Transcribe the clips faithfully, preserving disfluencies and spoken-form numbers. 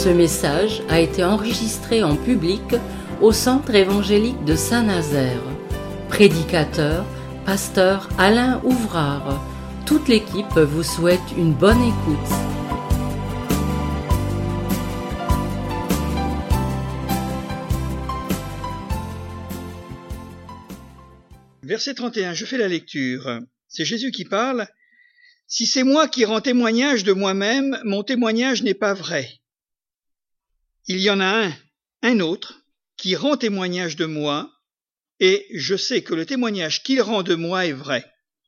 Ce message a été enregistré en public au Centre évangélique de Saint-Nazaire. Prédicateur, pasteur Alain Ouvrard. Toute l'équipe vous souhaite une bonne écoute. Verset trente et un, je fais la lecture. C'est Jésus qui parle. « Si c'est moi qui rends témoignage de moi-même, mon témoignage n'est pas vrai. Il y en a un, un autre, qui rend témoignage de moi, et je sais que le témoignage qu'il rend de moi est vrai.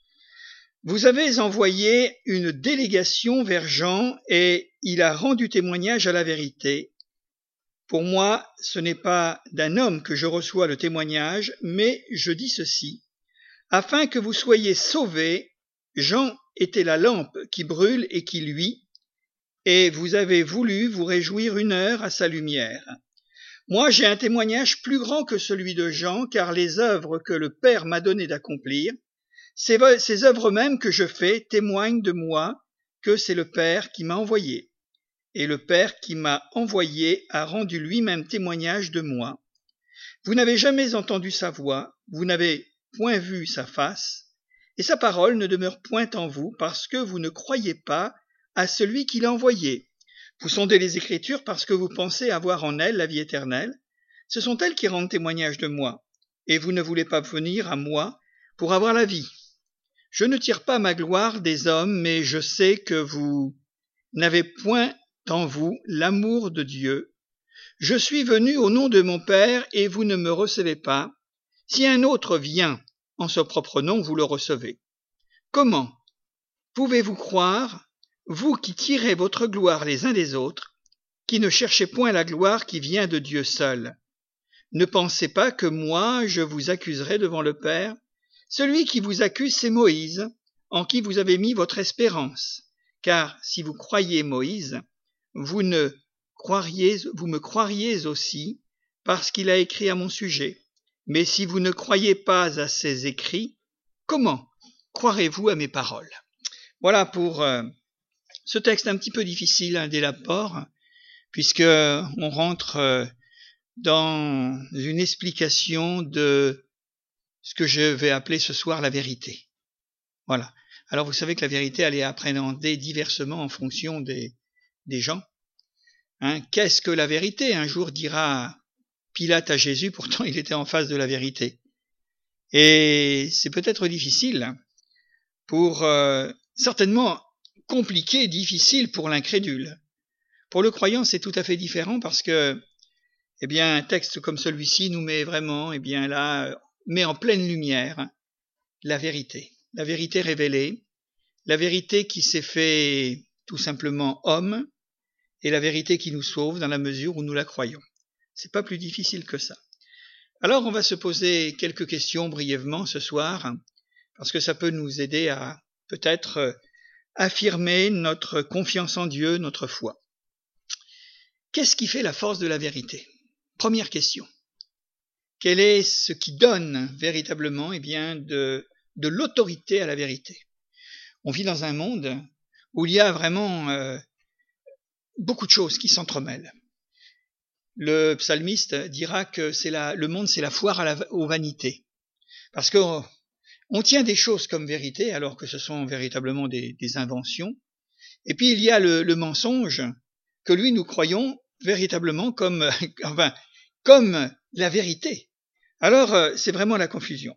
Vous avez envoyé une délégation vers Jean, et il a rendu témoignage à la vérité. Pour moi, ce n'est pas d'un homme que je reçois le témoignage, mais je dis ceci. Afin que vous soyez sauvés, Jean était la lampe qui brûle et qui luit, et vous avez voulu vous réjouir une heure à sa lumière. Moi, j'ai un témoignage plus grand que celui de Jean, car les œuvres que le Père m'a donné d'accomplir, ces, ces œuvres mêmes que je fais témoignent de moi que c'est le Père qui m'a envoyé. Et le Père qui m'a envoyé a rendu lui-même témoignage de moi. Vous n'avez jamais entendu sa voix, vous n'avez point vu sa face, et sa parole ne demeure point en vous, parce que vous ne croyez pas à celui qui l'a envoyé. Vous sondez les Écritures parce que vous pensez avoir en elles la vie éternelle. Ce sont elles qui rendent témoignage de moi, et vous ne voulez pas venir à moi pour avoir la vie. Je ne tire pas ma gloire des hommes, mais je sais que vous n'avez point en vous l'amour de Dieu. Je suis venu au nom de mon Père, et vous ne me recevez pas. Si un autre vient en son propre nom, vous le recevez. Comment pouvez-vous croire, vous qui tirez votre gloire les uns des autres, qui ne cherchez point la gloire qui vient de Dieu seul? Ne pensez pas que moi je vous accuserai devant le Père. Celui qui vous accuse, c'est Moïse, en qui vous avez mis votre espérance. Car si vous croyez Moïse, vous ne croiriez, vous me croiriez aussi, parce qu'il a écrit à mon sujet. Mais si vous ne croyez pas à ces écrits, comment croirez-vous à mes paroles? Voilà pour euh, ce texte un petit peu difficile hein, dès l'apport, puisque on rentre euh, dans une explication de ce que je vais appeler ce soir la vérité. Voilà. Alors vous savez que la vérité, elle est appréhendée diversement en fonction des, des gens. Hein, qu'est-ce que la vérité? Un jour dira Pilate à Jésus, pourtant il était en face de la vérité. Et c'est peut-être difficile pour, euh, certainement compliqué, difficile pour l'incrédule. Pour le croyant, c'est tout à fait différent parce que, eh bien, un texte comme celui-ci nous met vraiment, eh bien là, met en pleine lumière la vérité. La vérité révélée, la vérité qui s'est fait tout simplement homme, et la vérité qui nous sauve dans la mesure où nous la croyons. C'est pas plus difficile que ça. Alors on va se poser quelques questions brièvement ce soir, parce que ça peut nous aider à peut-être affirmer notre confiance en Dieu, notre foi. Qu'est-ce qui fait la force de la vérité? Première question. Quel est ce qui donne véritablement eh bien, de, de l'autorité à la vérité? On vit dans un monde où il y a vraiment euh, beaucoup de choses qui s'entremêlent. Le psalmiste dira que c'est la, le monde, c'est la foire à la, aux vanités. Parce qu'on on tient des choses comme vérité, alors que ce sont véritablement des, des inventions. Et puis il y a le, le mensonge, que lui nous croyons véritablement comme, enfin, comme la vérité. Alors c'est vraiment la confusion.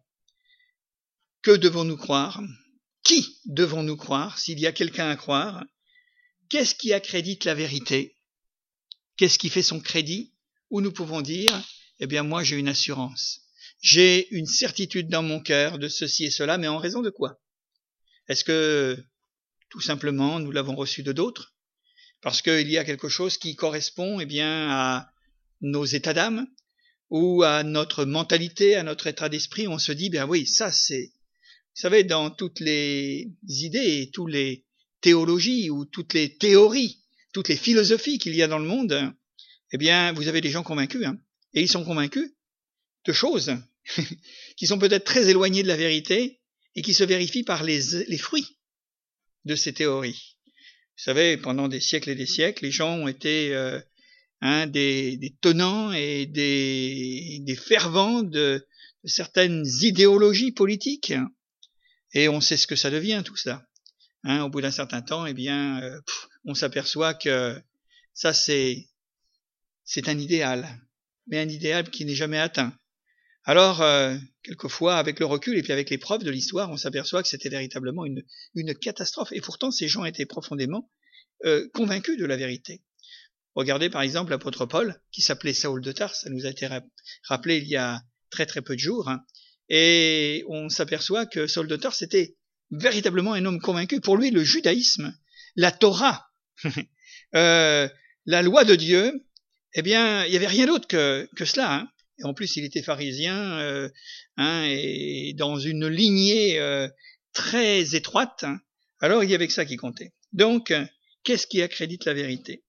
Que devons-nous croire? Qui devons-nous croire, s'il y a quelqu'un à croire? Qu'est-ce qui accrédite la vérité? Qu'est-ce qui fait son crédit? Où nous pouvons dire, eh bien moi j'ai une assurance, j'ai une certitude dans mon cœur de ceci et cela, mais en raison de quoi? Est-ce que tout simplement nous l'avons reçu de d'autres? Parce qu'il y a quelque chose qui correspond eh bien à nos états d'âme ou à notre mentalité, à notre état d'esprit, on se dit, ben oui, ça c'est, vous savez, dans toutes les idées et toutes les théologies ou toutes les théories, toutes les philosophies qu'il y a dans le monde, eh bien, vous avez des gens convaincus, hein, et ils sont convaincus de choses qui sont peut-être très éloignées de la vérité et qui se vérifient par les, les fruits de ces théories. Vous savez, pendant des siècles et des siècles, les gens ont été euh, hein, des, des tenants et des, des fervents de, de certaines idéologies politiques. Et on sait ce que ça devient, tout ça. Hein, au bout d'un certain temps, eh bien, euh, pff, on s'aperçoit que ça, c'est, c'est un idéal, mais un idéal qui n'est jamais atteint. Alors, euh, quelquefois, avec le recul et puis avec les preuves de l'histoire, on s'aperçoit que c'était véritablement une, une catastrophe. Et pourtant, ces gens étaient profondément euh, convaincus de la vérité. Regardez par exemple l'apôtre Paul, qui s'appelait Saül de Tarse, ça nous a été rappelé il y a très très peu de jours, hein, et on s'aperçoit que Saül de Tarse était véritablement un homme convaincu. Pour lui, le judaïsme, la Torah, euh, la loi de Dieu, eh bien, il n'y avait rien d'autre que, que cela. Hein. Et en plus, il était pharisien, euh, hein, et dans une lignée euh, très étroite. Hein. Alors, il y avait que ça qui comptait. Donc, qu'est-ce qui accrédite la vérité?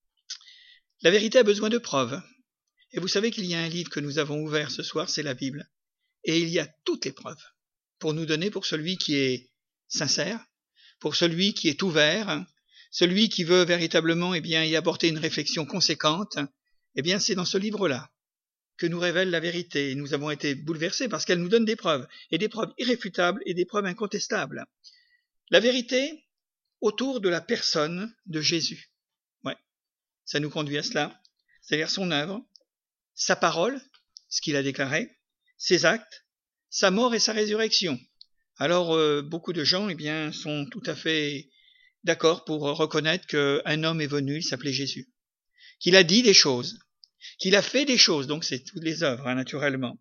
La vérité a besoin de preuves. Et vous savez qu'il y a un livre que nous avons ouvert ce soir, c'est la Bible. Et il y a toutes les preuves pour nous donner, pour celui qui est sincère, pour celui qui est ouvert, celui qui veut véritablement eh bien, y apporter une réflexion conséquente, eh bien c'est dans ce livre-là que nous révèle la vérité. Et nous avons été bouleversés parce qu'elle nous donne des preuves, et des preuves irréfutables et des preuves incontestables. La vérité autour de la personne de Jésus. Ouais, ça nous conduit à cela, c'est-à-dire son œuvre, sa parole, ce qu'il a déclaré, ses actes, sa mort et sa résurrection. Alors, euh, beaucoup de gens eh bien, sont tout à fait d'accord pour reconnaître qu'un homme est venu, il s'appelait Jésus, qu'il a dit des choses, qu'il a fait des choses, donc c'est toutes les œuvres, hein, naturellement,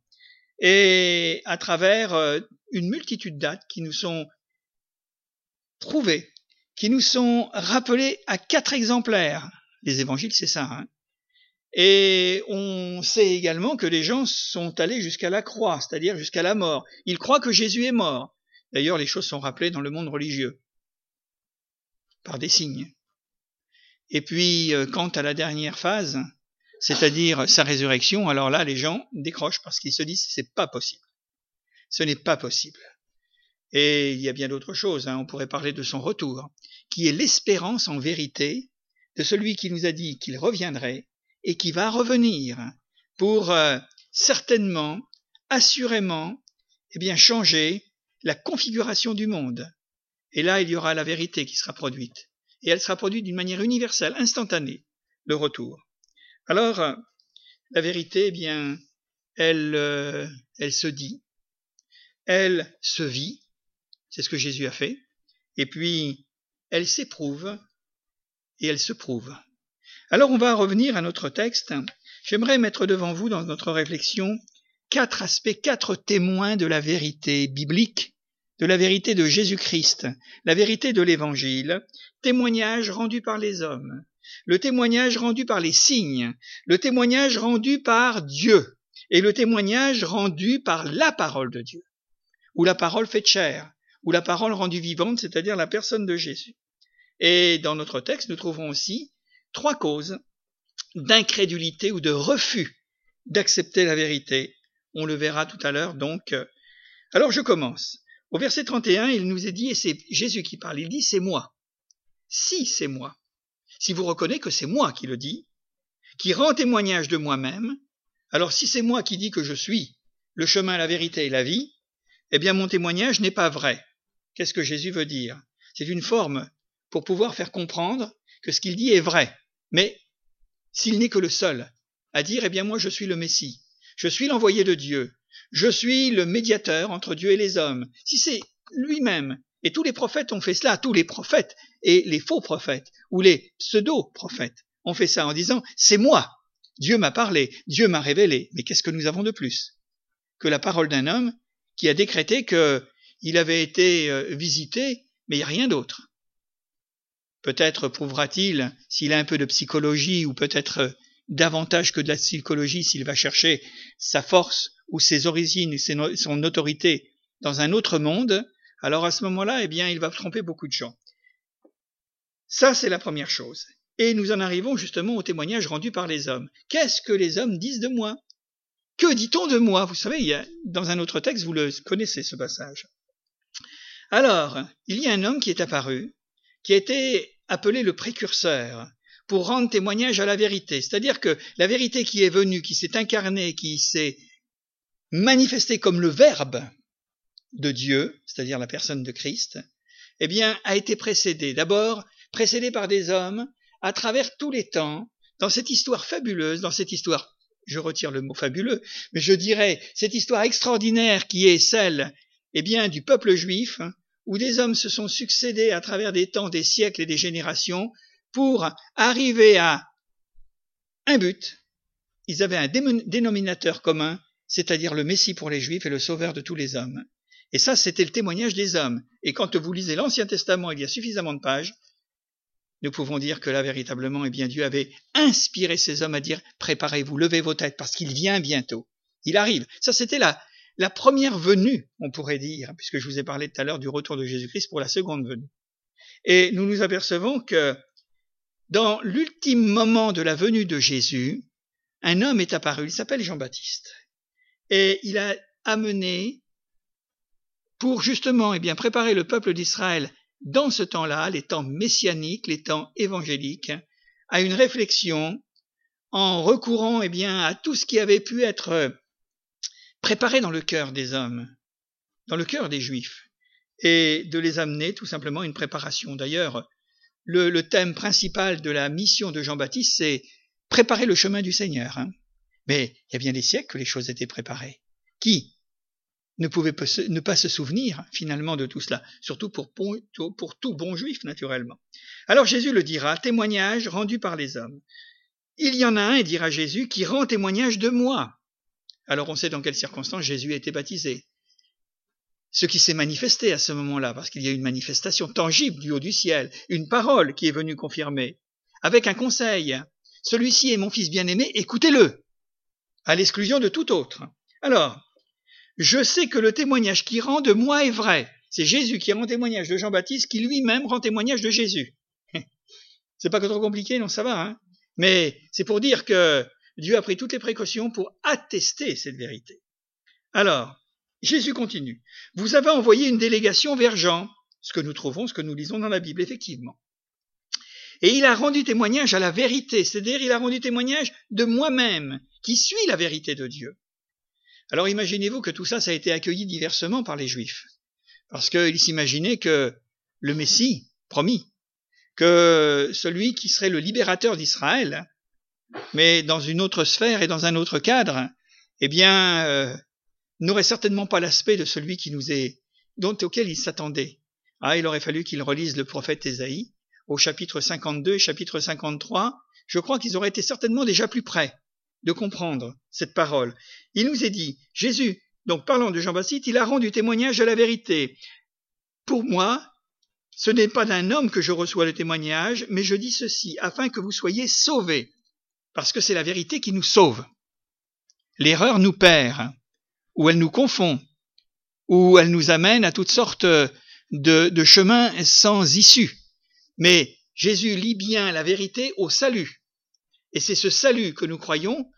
et à travers euh, une multitude d'actes qui nous sont prouvés, qui nous sont rappelés à quatre exemplaires. Les évangiles, c'est ça, hein. Et on sait également que les gens sont allés jusqu'à la croix, c'est-à-dire jusqu'à la mort. Ils croient que Jésus est mort. D'ailleurs, les choses sont rappelées dans le monde religieux, par des signes. Et puis, quant à la dernière phase, c'est-à-dire sa résurrection, alors là, les gens décrochent parce qu'ils se disent « c'est pas possible ». Ce n'est pas possible. Et il y a bien d'autres choses, hein. On pourrait parler de son retour, qui est l'espérance en vérité de celui qui nous a dit qu'il reviendrait, et qui va revenir pour euh, certainement, assurément, eh bien, changer la configuration du monde. Et là, il y aura la vérité qui sera produite. Et elle sera produite d'une manière universelle, instantanée, le retour. Alors, euh, la vérité, eh bien, elle, euh, elle se dit, elle se vit, c'est ce que Jésus a fait, et puis, elle s'éprouve, et elle se prouve. Alors on va revenir à notre texte. J'aimerais mettre devant vous dans notre réflexion quatre aspects, quatre témoins de la vérité biblique, de la vérité de Jésus-Christ, la vérité de l'Évangile, témoignage rendu par les hommes, le témoignage rendu par les signes, le témoignage rendu par Dieu et le témoignage rendu par la parole de Dieu, ou la parole faite chair, ou la parole rendue vivante, c'est-à-dire la personne de Jésus. Et dans notre texte, nous trouvons aussi trois causes d'incrédulité ou de refus d'accepter la vérité. On le verra tout à l'heure, donc. Alors je commence. Au verset trente et un, il nous est dit, et c'est Jésus qui parle, il dit « c'est moi ». Si c'est moi, si vous reconnaissez que c'est moi qui le dis, qui rend témoignage de moi-même, alors si c'est moi qui dis que je suis le chemin, la vérité et la vie, eh bien mon témoignage n'est pas vrai. Qu'est-ce que Jésus veut dire? C'est une forme pour pouvoir faire comprendre que ce qu'il dit est vrai. Mais s'il n'est que le seul à dire, eh bien moi je suis le Messie, je suis l'envoyé de Dieu, je suis le médiateur entre Dieu et les hommes, si c'est lui-même, et tous les prophètes ont fait cela, tous les prophètes et les faux prophètes, ou les pseudo-prophètes ont fait ça en disant, c'est moi, Dieu m'a parlé, Dieu m'a révélé, mais qu'est-ce que nous avons de plus que la parole d'un homme qui a décrété qu'il avait été visité, mais il n'y a rien d'autre. Peut-être prouvera-t-il, s'il a un peu de psychologie, ou peut-être davantage que de la psychologie, s'il va chercher sa force ou ses origines, son autorité dans un autre monde, alors à ce moment-là, eh bien, il va tromper beaucoup de gens. Ça, c'est la première chose. Et nous en arrivons justement au témoignage rendu par les hommes. Qu'est-ce que les hommes disent de moi? Que dit-on de moi? Vous savez, il y a, dans un autre texte, vous le connaissez, ce passage. Alors, il y a un homme qui est apparu, qui a été appelé le précurseur, pour rendre témoignage à la vérité. C'est-à-dire que la vérité qui est venue, qui s'est incarnée, qui s'est manifestée comme le Verbe de Dieu, c'est-à-dire la personne de Christ, eh bien, a été précédée. D'abord, précédée par des hommes à travers tous les temps, dans cette histoire fabuleuse, dans cette histoire, je retire le mot fabuleux, mais je dirais cette histoire extraordinaire qui est celle, eh bien, du peuple juif, où des hommes se sont succédés à travers des temps, des siècles et des générations pour arriver à un but. Ils avaient un dénominateur commun, c'est-à-dire le Messie pour les Juifs et le Sauveur de tous les hommes. Et ça, c'était le témoignage des hommes. Et quand vous lisez l'Ancien Testament, il y a suffisamment de pages, nous pouvons dire que là, véritablement, eh bien, Dieu avait inspiré ces hommes à dire « Préparez-vous, levez vos têtes, parce qu'il vient bientôt. Il arrive. » Ça, c'était la, la première venue, on pourrait dire, puisque je vous ai parlé tout à l'heure du retour de Jésus-Christ pour la seconde venue. Et nous nous apercevons que dans l'ultime moment de la venue de Jésus, un homme est apparu, il s'appelle Jean-Baptiste. Et il a amené, pour justement eh bien, préparer le peuple d'Israël dans ce temps-là, les temps messianiques, les temps évangéliques, à une réflexion en recourant eh bien, à tout ce qui avait pu être préparé dans le cœur des hommes, dans le cœur des Juifs, et de les amener tout simplement à une préparation. D'ailleurs, le, le thème principal de la mission de Jean-Baptiste, c'est préparer le chemin du Seigneur. Hein. Mais il y a bien des siècles que les choses étaient préparées. Qui ne pouvait ne pas se souvenir finalement de tout cela, surtout pour, pour tout bon juif naturellement. Alors Jésus le dira, témoignage rendu par les hommes. Il y en a un, et dira Jésus, qui rend témoignage de moi. Alors on sait dans quelles circonstances Jésus a été baptisé. Ce qui s'est manifesté à ce moment-là, parce qu'il y a une manifestation tangible du haut du ciel, une parole qui est venue confirmer, avec un conseil. Celui-ci est mon fils bien-aimé, écoutez-le, à l'exclusion de tout autre. Alors, je sais que le témoignage qui rend de moi est vrai. C'est Jésus qui rend témoignage de Jean-Baptiste, qui lui-même rend témoignage de Jésus. C'est pas que trop compliqué, non, ça va, hein. Mais c'est pour dire que Dieu a pris toutes les précautions pour attester cette vérité. Alors, Jésus continue. Vous avez envoyé une délégation vers Jean, ce que nous trouvons, ce que nous lisons dans la Bible, effectivement. Et il a rendu témoignage à la vérité, c'est-à-dire il a rendu témoignage de moi-même, qui suis la vérité de Dieu. Alors imaginez-vous que tout ça, ça a été accueilli diversement par les Juifs, parce qu'ils s'imaginaient que le Messie, promis, que celui qui serait le libérateur d'Israël, mais dans une autre sphère et dans un autre cadre, eh bien, euh, n'aurait certainement pas l'aspect de celui qui nous est, dont auquel ils s'attendaient. Ah, il aurait fallu qu'ils relisent le prophète Ésaïe, au chapitre cinquante-deux et chapitre cinquante-trois, je crois qu'ils auraient été certainement déjà plus près de comprendre cette parole. Il nous est dit, Jésus, donc parlant de Jean-Baptiste, il a rendu témoignage de la vérité. Pour moi, ce n'est pas d'un homme que je reçois le témoignage, mais je dis ceci, afin que vous soyez sauvés, parce que c'est la vérité qui nous sauve. L'erreur nous perd, ou elle nous confond, ou elle nous amène à toutes sortes de, de chemins sans issue. Mais Jésus lie bien la vérité au salut. Et c'est ce salut que nous croyons,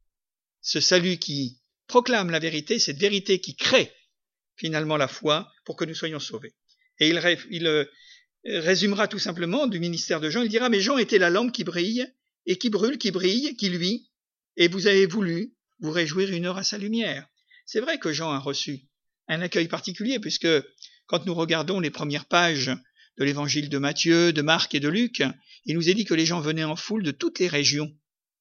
ce salut qui proclame la vérité, cette vérité qui crée finalement la foi pour que nous soyons sauvés. Et il, ré, il euh, résumera tout simplement du ministère de Jean, il dira, mais Jean était la lampe qui brille, et qui brûle, qui brille, qui luit, et vous avez voulu vous réjouir une heure à sa lumière. C'est vrai que Jean a reçu un accueil particulier, puisque quand nous regardons les premières pages de l'évangile de Matthieu, de Marc et de Luc, il nous est dit que les gens venaient en foule de toutes les régions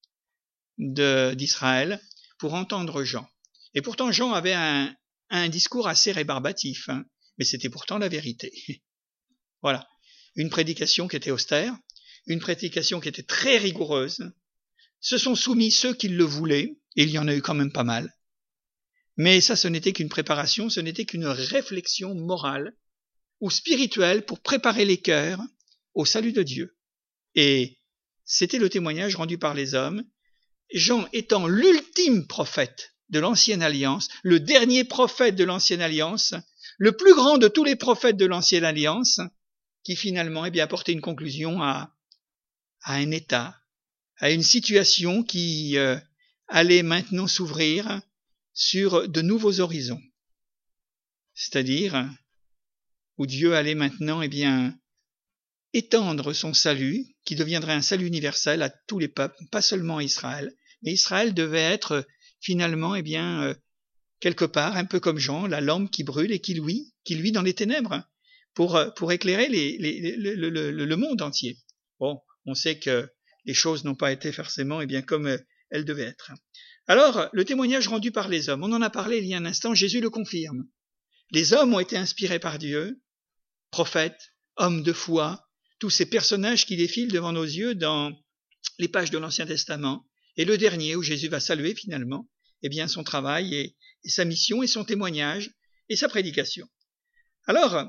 de, d'Israël pour entendre Jean. Et pourtant, Jean avait un, un discours assez rébarbatif, hein, mais c'était pourtant la vérité. Voilà. Une prédication qui était austère, une prédication qui était très rigoureuse. Se sont soumis ceux qui le voulaient, et il y en a eu quand même pas mal. Mais ça, ce n'était qu'une préparation, ce n'était qu'une réflexion morale ou spirituelle pour préparer les cœurs au salut de Dieu. Et c'était le témoignage rendu par les hommes, Jean étant l'ultime prophète de l'Ancienne Alliance, le dernier prophète de l'Ancienne Alliance, le plus grand de tous les prophètes de l'Ancienne Alliance, qui finalement eh bien, apportait une conclusion à, à un état, à une situation qui euh, allait maintenant s'ouvrir sur de nouveaux horizons. C'est-à-dire où Dieu allait maintenant eh bien, étendre son salut, qui deviendrait un salut universel à tous les peuples, pas seulement à Israël. Mais Israël devait être finalement, eh bien, euh, quelque part, un peu comme Jean, la lampe qui brûle et qui luit, qui luit dans les ténèbres, pour, pour éclairer les, les, les, le, le, le monde entier. Bon, on sait que les choses n'ont pas été forcément, eh bien, comme elles devaient être. Alors, le témoignage rendu par les hommes, on en a parlé il y a un instant, Jésus le confirme. Les hommes ont été inspirés par Dieu, prophètes, hommes de foi, tous ces personnages qui défilent devant nos yeux dans les pages de l'Ancien Testament, et le dernier où Jésus va saluer finalement, eh bien, son travail et, et sa mission et son témoignage et sa prédication. Alors,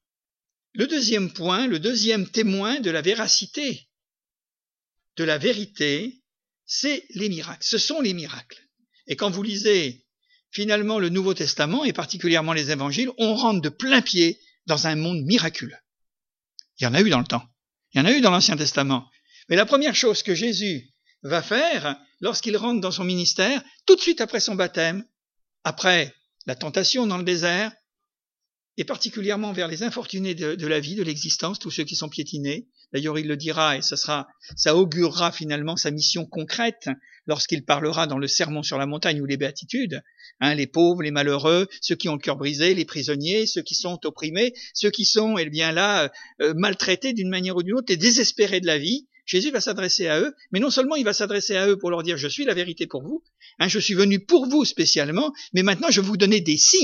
le deuxième point, le deuxième témoin de la véracité, de la vérité, c'est les miracles. Ce sont les miracles. Et quand vous lisez finalement le Nouveau Testament, et particulièrement les évangiles, on rentre de plein pied dans un monde miraculeux. Il y en a eu dans le temps. Il y en a eu dans l'Ancien Testament. Mais la première chose que Jésus va faire, lorsqu'il rentre dans son ministère, tout de suite après son baptême, après la tentation dans le désert, et particulièrement vers les infortunés de, de la vie, de l'existence, tous ceux qui sont piétinés. D'ailleurs, il le dira, et ça sera, ça augurera finalement sa mission concrète lorsqu'il parlera dans le Sermon sur la montagne ou les béatitudes, hein, les pauvres, les malheureux, ceux qui ont le cœur brisé, les prisonniers, ceux qui sont opprimés, ceux qui sont, eh bien là, euh, maltraités d'une manière ou d'une autre et désespérés de la vie. Jésus va s'adresser à eux, mais non seulement il va s'adresser à eux pour leur dire « Je suis la vérité pour vous, hein, je suis venu pour vous spécialement, mais maintenant je vais vous donner des signes. »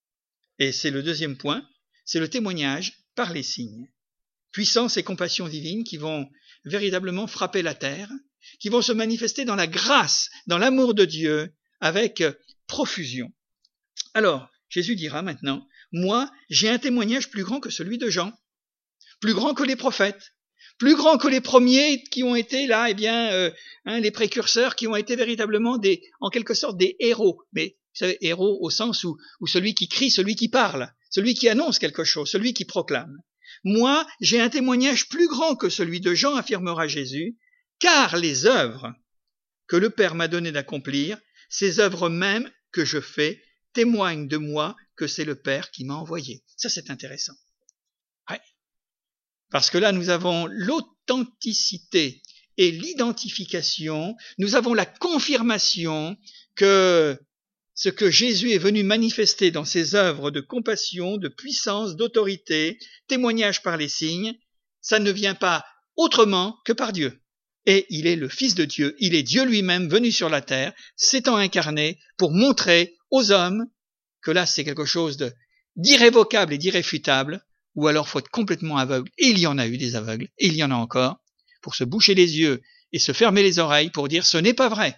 Et c'est le deuxième point, c'est le témoignage par les signes. Puissance et compassion divine qui vont véritablement frapper la terre, qui vont se manifester dans la grâce, dans l'amour de Dieu, avec profusion. Alors, Jésus dira maintenant, « Moi, j'ai un témoignage plus grand que celui de Jean, plus grand que les prophètes, plus grand que les premiers qui ont été là, eh bien, euh, hein, les précurseurs qui ont été véritablement des, en quelque sorte, des héros. Mais vous savez, héros au sens où, où celui qui crie, celui qui parle, celui qui annonce quelque chose, celui qui proclame. Moi, j'ai un témoignage plus grand que celui de Jean, affirmera Jésus, car les œuvres que le Père m'a donné d'accomplir, ces œuvres mêmes que je fais, témoignent de moi que c'est le Père qui m'a envoyé. Ça, c'est intéressant. Ouais. Parce que là, nous avons l'authenticité et l'identification, nous avons la confirmation que ce que Jésus est venu manifester dans ses œuvres de compassion, de puissance, d'autorité, témoignage par les signes, ça ne vient pas autrement que par Dieu. Et il est le Fils de Dieu, il est Dieu lui-même venu sur la terre, s'étant incarné pour montrer aux hommes que là c'est quelque chose de d'irrévocable et d'irréfutable, ou alors faut être complètement aveugle, et il y en a eu des aveugles, et il y en a encore, pour se boucher les yeux et se fermer les oreilles pour dire ce n'est pas vrai.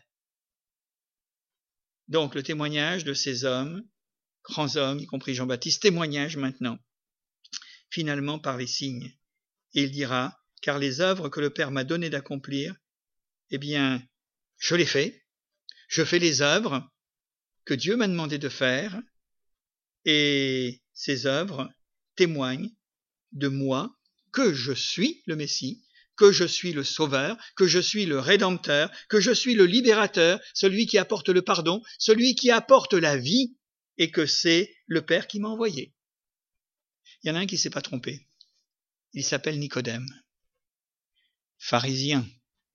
Donc le témoignage de ces hommes, grands hommes, y compris Jean-Baptiste, témoignage maintenant, finalement par les signes. Et il dira, car les œuvres que le Père m'a donné d'accomplir, eh bien, je les fais, je fais les œuvres que Dieu m'a demandé de faire, et ces œuvres témoignent de moi, que je suis le Messie, que je suis le Sauveur, que je suis le Rédempteur, que je suis le Libérateur, celui qui apporte le pardon, celui qui apporte la vie, et que c'est le Père qui m'a envoyé. Il y en a un qui ne s'est pas trompé. Il s'appelle Nicodème, pharisien.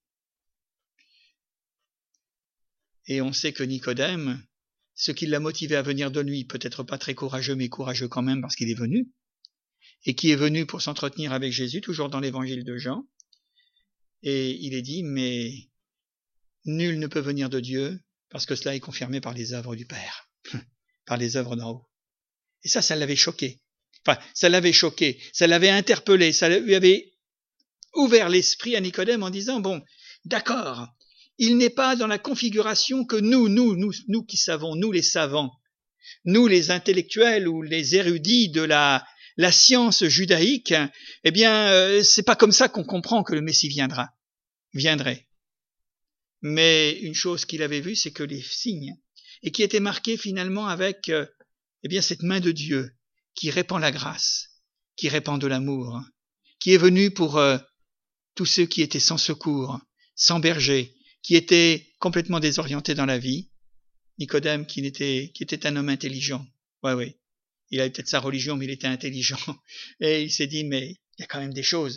Et on sait que Nicodème, ce qui l'a motivé à venir de lui, peut-être pas très courageux, mais courageux quand même parce qu'il est venu, et qui est venu pour s'entretenir avec Jésus, toujours dans l'évangile de Jean, et il est dit, mais nul ne peut venir de Dieu, parce que cela est confirmé par les œuvres du Père, par les œuvres d'en haut. Et ça, ça l'avait choqué. Enfin, ça l'avait choqué, ça l'avait interpellé, ça lui avait ouvert l'esprit à Nicodème en disant, bon, d'accord, il n'est pas dans la configuration que nous, nous, nous, nous qui savons, nous les savants, nous les intellectuels ou les érudits de la, la science judaïque, eh bien, euh, c'est pas comme ça qu'on comprend que le Messie viendra, viendrait. Mais une chose qu'il avait vue, c'est que les signes, et qui étaient marqués finalement avec, euh, eh bien, cette main de Dieu qui répand la grâce, qui répand de l'amour, qui est venu pour euh, tous ceux qui étaient sans secours, sans berger, qui étaient complètement désorientés dans la vie. Nicodème, qui était, qui était un homme intelligent. Ouais, oui. Il avait peut-être sa religion, mais il était intelligent. Et il s'est dit, mais il y a quand même des choses.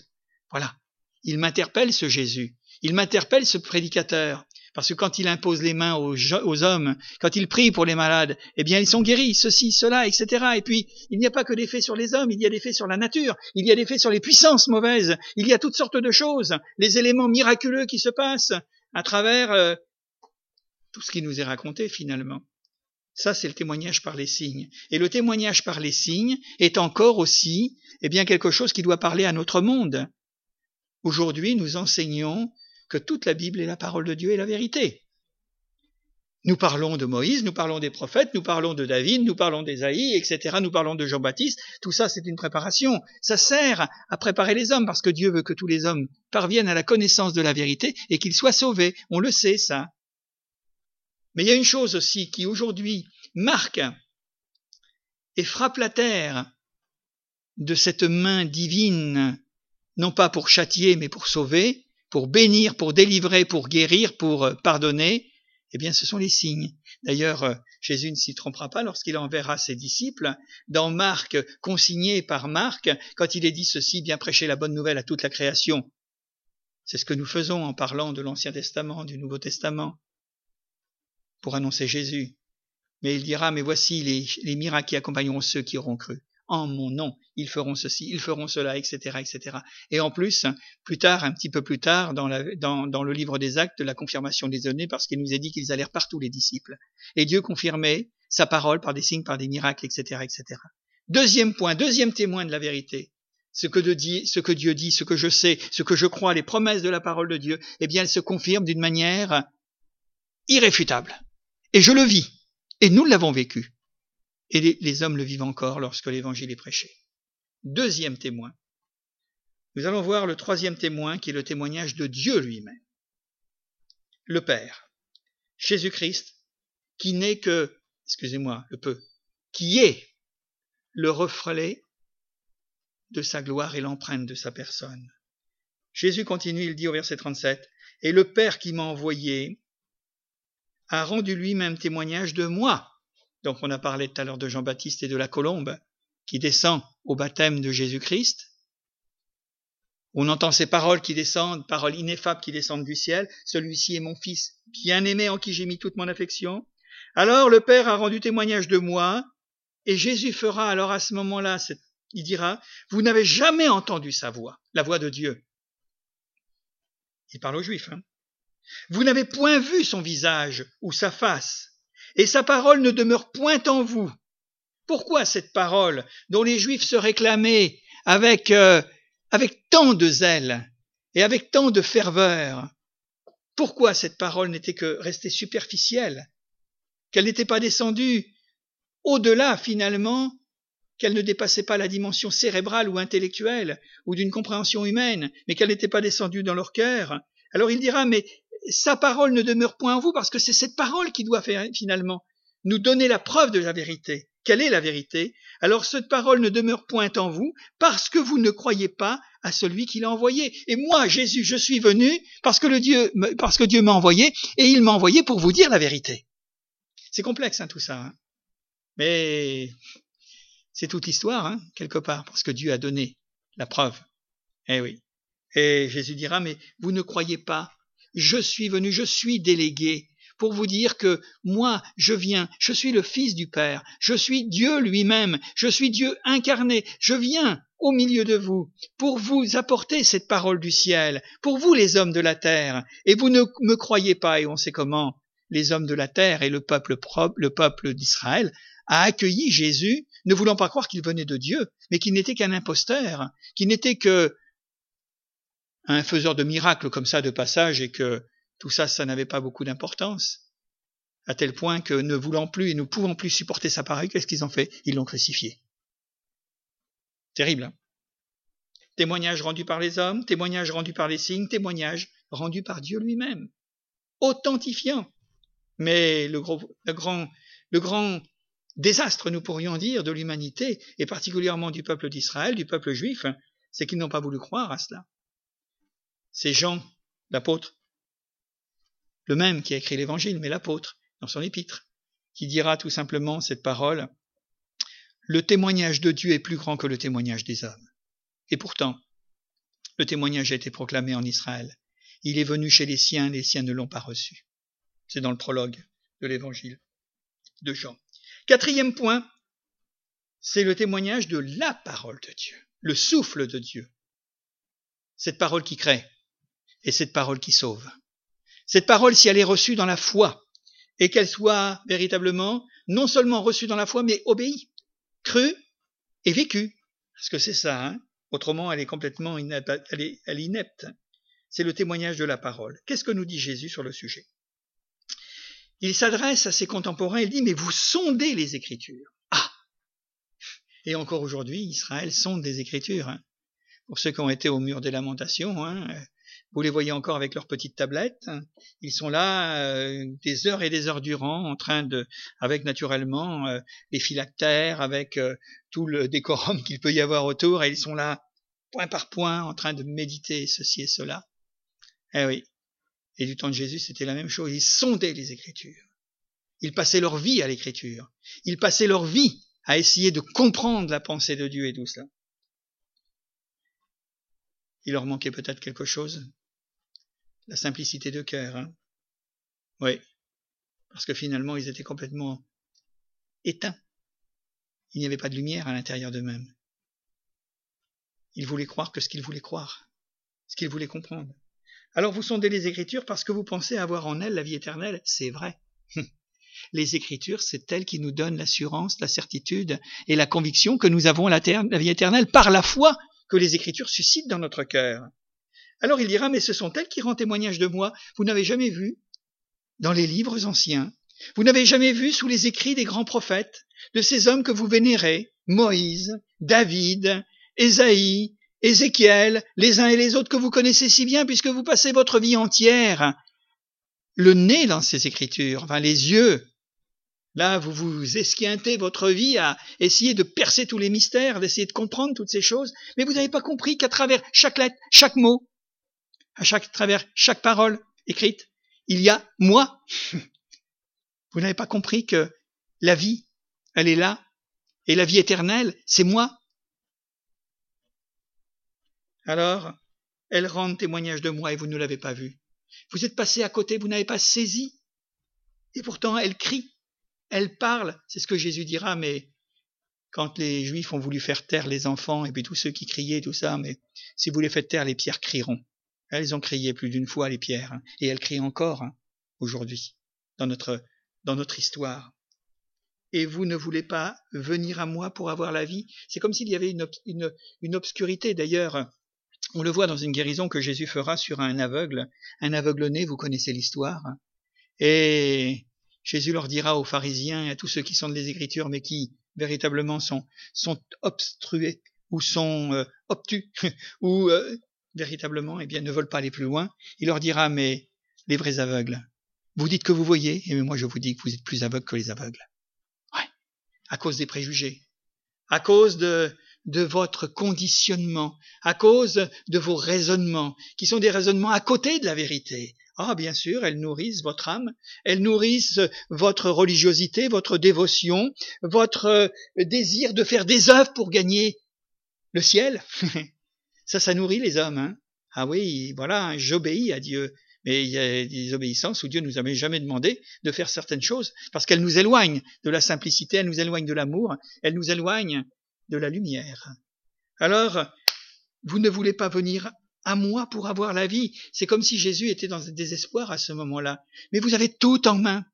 Voilà. Il m'interpelle, ce Jésus. Il m'interpelle, ce prédicateur. Parce que quand il impose les mains aux, aux hommes, quand il prie pour les malades, eh bien, ils sont guéris, ceci, cela, et cetera. Et puis, il n'y a pas que d'effets sur les hommes, il y a des effets sur la nature, il y a des effets sur les puissances mauvaises, il y a toutes sortes de choses, les éléments miraculeux qui se passent à travers euh, tout ce qui nous est raconté, finalement. Ça, c'est le témoignage par les signes. Et le témoignage par les signes est encore aussi, eh bien, quelque chose qui doit parler à notre monde. Aujourd'hui, nous enseignons que toute la Bible est la parole de Dieu et la vérité. Nous parlons de Moïse, nous parlons des prophètes, nous parlons de David, nous parlons d'Ésaïe, et cetera. Nous parlons de Jean-Baptiste. Tout ça, c'est une préparation. Ça sert à préparer les hommes parce que Dieu veut que tous les hommes parviennent à la connaissance de la vérité et qu'ils soient sauvés. On le sait, ça. Mais il y a une chose aussi qui aujourd'hui marque et frappe la terre de cette main divine, non pas pour châtier, mais pour sauver, pour bénir, pour délivrer, pour guérir, pour pardonner, eh bien ce sont les signes. D'ailleurs, Jésus ne s'y trompera pas lorsqu'il enverra ses disciples. Dans Marc, consigné par Marc, quand il est dit ceci, bien prêcher la bonne nouvelle à toute la création. C'est ce que nous faisons en parlant de l'Ancien Testament, du Nouveau Testament, pour annoncer Jésus. Mais il dira, mais voici les, les miracles qui accompagneront ceux qui auront cru. En mon nom, ils feront ceci, ils feront cela, et cetera, et cetera. Et en plus, plus tard, un petit peu plus tard, dans, la, dans, dans le livre des Actes, la confirmation des données, parce qu'il nous est dit qu'ils allèrent partout, les disciples. Et Dieu confirmait sa parole par des signes, par des miracles, et cetera, et cetera. Deuxième point, deuxième témoin de la vérité. Ce que, de dit, ce que Dieu dit, ce que je sais, ce que je crois, les promesses de la parole de Dieu, eh bien, elles se confirment d'une manière irréfutable. Et je le vis. Et nous l'avons vécu. Et les, les hommes le vivent encore lorsque l'évangile est prêché. Deuxième témoin. Nous allons voir le troisième témoin qui est le témoignage de Dieu lui-même. Le Père. Jésus-Christ, qui n'est que, excusez-moi, le peu, qui est le reflet de sa gloire et l'empreinte de sa personne. Jésus continue, il dit au verset trente-sept, « Et le Père qui m'a envoyé a rendu lui-même témoignage de moi. » Donc on a parlé tout à l'heure de Jean-Baptiste et de la colombe qui descend au baptême de Jésus-Christ. On entend ces paroles qui descendent, paroles ineffables qui descendent du ciel. « Celui-ci est mon Fils bien-aimé en qui j'ai mis toute mon affection. » Alors le Père a rendu témoignage de moi et Jésus fera alors à ce moment-là, il dira, « Vous n'avez jamais entendu sa voix, la voix de Dieu. » Il parle aux Juifs, hein. « Vous n'avez point vu son visage ou sa face. Et sa parole ne demeure point en vous. » Pourquoi cette parole dont les Juifs se réclamaient avec, euh, avec tant de zèle et avec tant de ferveur? Pourquoi cette parole n'était que restée superficielle? Qu'elle n'était pas descendue au-delà finalement, qu'elle ne dépassait pas la dimension cérébrale ou intellectuelle ou d'une compréhension humaine, mais qu'elle n'était pas descendue dans leur cœur? Alors il dira, mais sa parole ne demeure point en vous parce que c'est cette parole qui doit faire, finalement nous donner la preuve de la vérité. Quelle est la vérité? Alors cette parole ne demeure point en vous parce que vous ne croyez pas à celui qui l'a envoyé. Et moi, Jésus, je suis venu parce que, le Dieu, parce que Dieu m'a envoyé et il m'a envoyé pour vous dire la vérité. C'est complexe hein, tout ça. Hein. Mais c'est toute l'histoire, hein, quelque part, parce que Dieu a donné la preuve. Eh oui. Et Jésus dira, mais vous ne croyez pas. Je suis venu, je suis délégué pour vous dire que moi, je viens, je suis le Fils du Père, je suis Dieu lui-même, je suis Dieu incarné, je viens au milieu de vous pour vous apporter cette parole du ciel, pour vous les hommes de la terre, et vous ne me croyez pas, et on sait comment les hommes de la terre et le peuple propre, le peuple d'Israël a accueilli Jésus, ne voulant pas croire qu'il venait de Dieu, mais qu'il n'était qu'un imposteur, qu'il n'était que un faiseur de miracles comme ça de passage et que tout ça, ça n'avait pas beaucoup d'importance. À tel point que ne voulant plus et ne pouvant plus supporter sa parole, qu'est-ce qu'ils ont fait? Ils l'ont crucifié. Terrible, hein? Témoignage rendu par les hommes, témoignage rendu par les signes, témoignage rendu par Dieu lui-même. Authentifiant. Mais le, gros, le, grand, le grand désastre, nous pourrions dire, de l'humanité, et particulièrement du peuple d'Israël, du peuple juif, c'est qu'ils n'ont pas voulu croire à cela. C'est Jean, l'apôtre, le même qui a écrit l'évangile, mais l'apôtre, dans son épître, qui dira tout simplement cette parole, « Le témoignage de Dieu est plus grand que le témoignage des hommes. » Et pourtant, le témoignage a été proclamé en Israël. Il est venu chez les siens, les siens ne l'ont pas reçu. C'est dans le prologue de l'évangile de Jean. Quatrième point, c'est le témoignage de la parole de Dieu, le souffle de Dieu. Cette parole qui crée et cette parole qui sauve. Cette parole, si elle est reçue dans la foi, et qu'elle soit véritablement non seulement reçue dans la foi, mais obéie, crue et vécue. Parce que c'est ça, hein. Autrement, elle est complètement inepte, elle est, elle est inepte. C'est le témoignage de la parole. Qu'est-ce que nous dit Jésus sur le sujet? Il s'adresse à ses contemporains, il dit, mais vous sondez les Écritures. Ah! Et encore aujourd'hui, Israël sonde des Écritures. Hein. Pour ceux qui ont été au mur des lamentations, hein, vous les voyez encore avec leurs petites tablettes. Ils sont là euh, des heures et des heures durant, en train de, avec naturellement euh, les phylactères, avec euh, tout le décorum qu'il peut y avoir autour, et ils sont là, point par point, en train de méditer ceci et cela. Eh oui. Et du temps de Jésus, c'était la même chose. Ils sondaient les Écritures. Ils passaient leur vie à l'Écriture. Ils passaient leur vie à essayer de comprendre la pensée de Dieu et tout cela. Il leur manquait peut-être quelque chose. La simplicité de cœur, hein. Oui. Parce que finalement, ils étaient complètement éteints. Il n'y avait pas de lumière à l'intérieur d'eux-mêmes. Ils voulaient croire que ce qu'ils voulaient croire. Ce qu'ils voulaient comprendre. Alors vous sondez les Écritures parce que vous pensez avoir en elles la vie éternelle. C'est vrai. Les Écritures, c'est elles qui nous donnent l'assurance, la certitude et la conviction que nous avons la, terre, la vie éternelle par la foi que les Écritures suscitent dans notre cœur. Alors il dira, mais ce sont elles qui rendent témoignage de moi. Vous n'avez jamais vu dans les livres anciens, vous n'avez jamais vu sous les écrits des grands prophètes, de ces hommes que vous vénérez, Moïse, David, Ésaïe, Ézéchiel, les uns et les autres que vous connaissez si bien puisque vous passez votre vie entière le nez dans ces Écritures, enfin les yeux. Là, vous vous esquintez votre vie à essayer de percer tous les mystères, d'essayer de comprendre toutes ces choses, mais vous n'avez pas compris qu'à travers chaque lettre, chaque mot, à chaque travers chaque parole écrite, il y a moi. Vous n'avez pas compris que la vie, elle est là, et la vie éternelle, c'est moi. Alors, elles rendent témoignage de moi et vous ne l'avez pas vu. Vous êtes passé à côté, vous n'avez pas saisi. Et pourtant, elles crient. Elle parle, c'est ce que Jésus dira, mais quand les Juifs ont voulu faire taire les enfants, et puis tous ceux qui criaient, tout ça, mais si vous les faites taire, les pierres crieront. Elles ont crié plus d'une fois, les pierres, hein, et elles crient encore hein, aujourd'hui, dans notre, dans notre histoire. Et vous ne voulez pas venir à moi pour avoir la vie? C'est comme s'il y avait une, une, une obscurité. D'ailleurs, on le voit dans une guérison que Jésus fera sur un aveugle, un aveugle-né, vous connaissez l'histoire, et Jésus leur dira aux pharisiens et à tous ceux qui sont des Écritures, mais qui véritablement sont, sont obstrués ou sont euh, obtus, ou euh, véritablement eh bien, ne veulent pas aller plus loin, il leur dira, mais les vrais aveugles, vous dites que vous voyez, et moi je vous dis que vous êtes plus aveugles que les aveugles. Ouais, à cause des préjugés, à cause de, de votre conditionnement, à cause de vos raisonnements, qui sont des raisonnements à côté de la vérité. Ah, bien sûr, elles nourrissent votre âme, elles nourrissent votre religiosité, votre dévotion, votre désir de faire des œuvres pour gagner le ciel. Ça, ça nourrit les hommes. Hein. Ah oui, voilà, j'obéis à Dieu. Mais il y a des obéissances où Dieu nous avait jamais demandé de faire certaines choses, parce qu'elles nous éloignent de la simplicité, elles nous éloignent de l'amour, elles nous éloignent de la lumière. Alors, vous ne voulez pas venir à moi pour avoir la vie. C'est comme si Jésus était dans le désespoir à ce moment-là. Mais vous avez tout en main.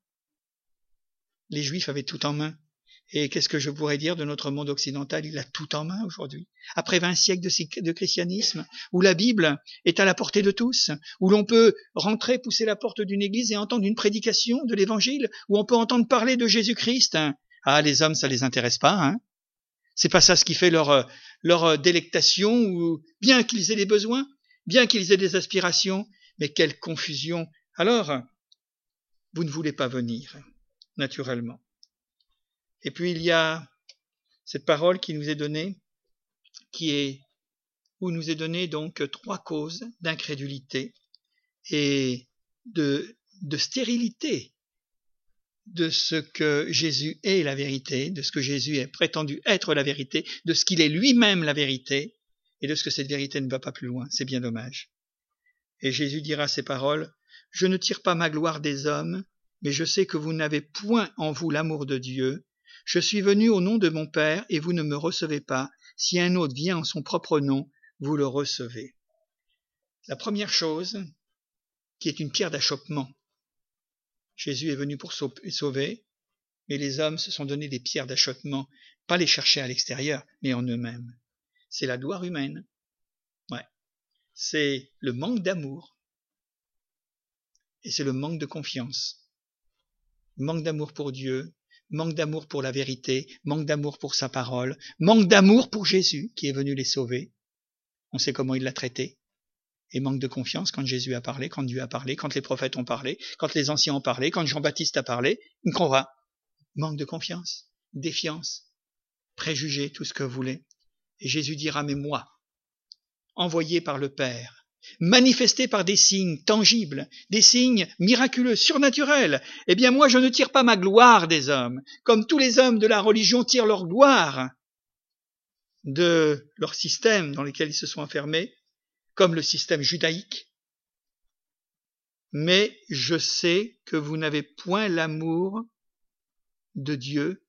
Les Juifs avaient tout en main. Et qu'est-ce que je pourrais dire de notre monde occidental? Il a tout en main aujourd'hui. Après vingt siècles de, de christianisme, où la Bible est à la portée de tous, où l'on peut rentrer, pousser la porte d'une église et entendre une prédication de l'évangile, où on peut entendre parler de Jésus-Christ. Ah, les hommes, ça les intéresse pas, hein. C'est pas ça ce qui fait leur, leur délectation, ou bien qu'ils aient des besoins, bien qu'ils aient des aspirations, mais quelle confusion. Alors, vous ne voulez pas venir, naturellement. Et puis il y a cette parole qui nous est donnée, qui est, où nous est donnée donc trois causes d'incrédulité et de, de stérilité de ce que Jésus est la vérité, de ce que Jésus est prétendu être la vérité, de ce qu'il est lui-même la vérité, et de ce que cette vérité ne va pas plus loin. C'est bien dommage. Et Jésus dira ces paroles, « Je ne tire pas ma gloire des hommes, mais je sais que vous n'avez point en vous l'amour de Dieu. Je suis venu au nom de mon Père, et vous ne me recevez pas. Si un autre vient en son propre nom, vous le recevez. » La première chose, qui est une pierre d'achoppement, Jésus est venu pour sauver, mais les hommes se sont donné des pierres d'achoppement, pas les chercher à l'extérieur, mais en eux-mêmes. C'est la gloire humaine. Ouais. C'est le manque d'amour. Et c'est le manque de confiance. Manque d'amour pour Dieu, manque d'amour pour la vérité, manque d'amour pour sa parole, manque d'amour pour Jésus qui est venu les sauver. On sait comment il l'a traité. Et manque de confiance quand Jésus a parlé, quand Dieu a parlé, quand les prophètes ont parlé, quand les anciens ont parlé, quand Jean-Baptiste a parlé, il ne croit pas. Manque de confiance, défiance, préjugés, tout ce que vous voulez. Et Jésus dira, mais moi, envoyé par le Père, manifesté par des signes tangibles, des signes miraculeux, surnaturels, eh bien moi je ne tire pas ma gloire des hommes, comme tous les hommes de la religion tirent leur gloire de leur système dans lequel ils se sont enfermés, comme le système judaïque, mais je sais que vous n'avez point l'amour de Dieu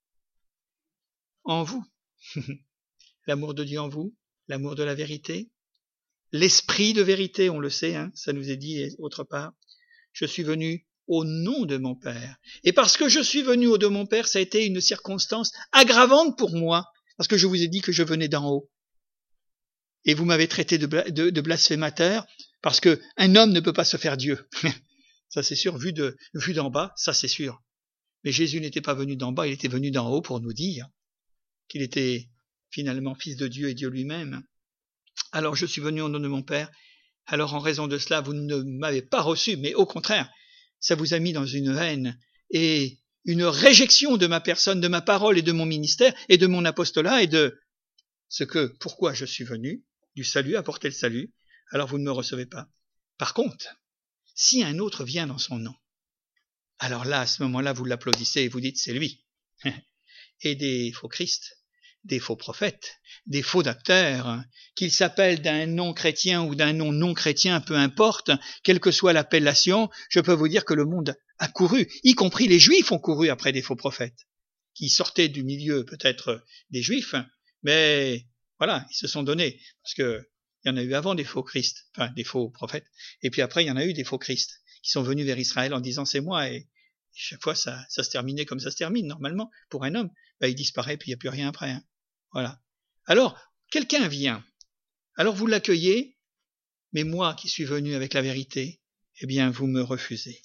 en vous. L'amour de Dieu en vous, l'amour de la vérité, l'esprit de vérité, on le sait, hein, ça nous est dit autre part. Je suis venu au nom de mon Père. Et parce que je suis venu au nom de mon Père, ça a été une circonstance aggravante pour moi, parce que je vous ai dit que je venais d'en haut. Et vous m'avez traité de, de, de blasphémateur, parce que un homme ne peut pas se faire Dieu. Ça c'est sûr, vu de, vu d'en bas, ça c'est sûr. Mais Jésus n'était pas venu d'en bas, il était venu d'en haut pour nous dire qu'il était finalement fils de Dieu et Dieu lui-même. Alors je suis venu au nom de mon Père, alors en raison de cela, vous ne m'avez pas reçu, mais au contraire, ça vous a mis dans une haine et une réjection de ma personne, de ma parole et de mon ministère et de mon apostolat et de ce que, pourquoi je suis venu, du salut, apporter le salut, alors vous ne me recevez pas. Par contre, si un autre vient dans son nom, alors là, à ce moment-là, vous l'applaudissez et vous dites, c'est lui. Et des faux Christ, des faux prophètes, des faux docteurs, qu'ils s'appellent d'un nom chrétien ou d'un nom non chrétien, peu importe, quelle que soit l'appellation, je peux vous dire que le monde a couru, y compris les Juifs ont couru après des faux prophètes, qui sortaient du milieu peut-être des Juifs, mais voilà, ils se sont donnés, parce que il y en a eu avant des faux Christ, enfin des faux prophètes, et puis après il y en a eu des faux Christ, qui sont venus vers Israël en disant c'est moi, et chaque fois ça, ça se terminait comme ça se termine normalement, pour un homme, bah, il disparaît puis il n'y a plus rien après. Hein. Voilà. Alors, quelqu'un vient, alors vous l'accueillez, mais moi qui suis venu avec la vérité, eh bien vous me refusez.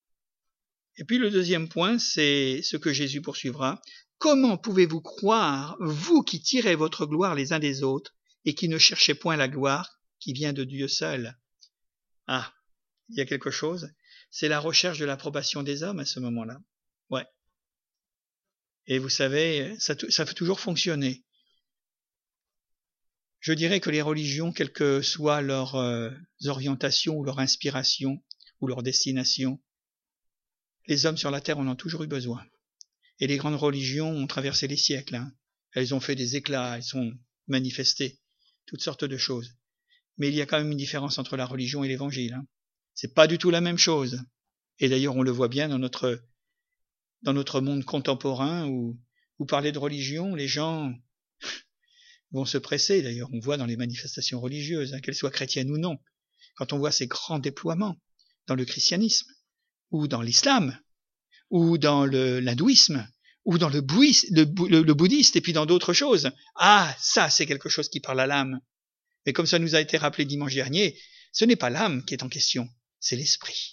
Et puis le deuxième point, c'est ce que Jésus poursuivra. Comment pouvez-vous croire, vous qui tirez votre gloire les uns des autres, et qui ne cherchez point la gloire qui vient de Dieu seul? Ah, il y a quelque chose, c'est la recherche de l'approbation des hommes à ce moment-là. Ouais. Et vous savez, ça, ça fait toujours fonctionner. Je dirais que les religions, quelles que soient leurs euh, orientations ou leur inspiration ou leur destination, les hommes sur la terre en ont toujours eu besoin. Et les grandes religions ont traversé les siècles. Hein. Elles ont fait des éclats, elles sont manifestées, toutes sortes de choses. Mais il y a quand même une différence entre la religion et l'évangile. Hein. C'est pas du tout la même chose. Et d'ailleurs, on le voit bien dans notre dans notre monde contemporain où, où parler de religion, les gens vont se presser. D'ailleurs, on voit dans les manifestations religieuses, hein, qu'elles soient chrétiennes ou non, quand on voit ces grands déploiements dans le christianisme, ou dans l'islam, ou dans le, l'hindouisme, ou dans le, bouddhisme, le, le, le bouddhiste, et puis dans d'autres choses. Ah, ça, c'est quelque chose qui parle à l'âme. Mais comme ça nous a été rappelé dimanche dernier, ce n'est pas l'âme qui est en question, c'est l'esprit.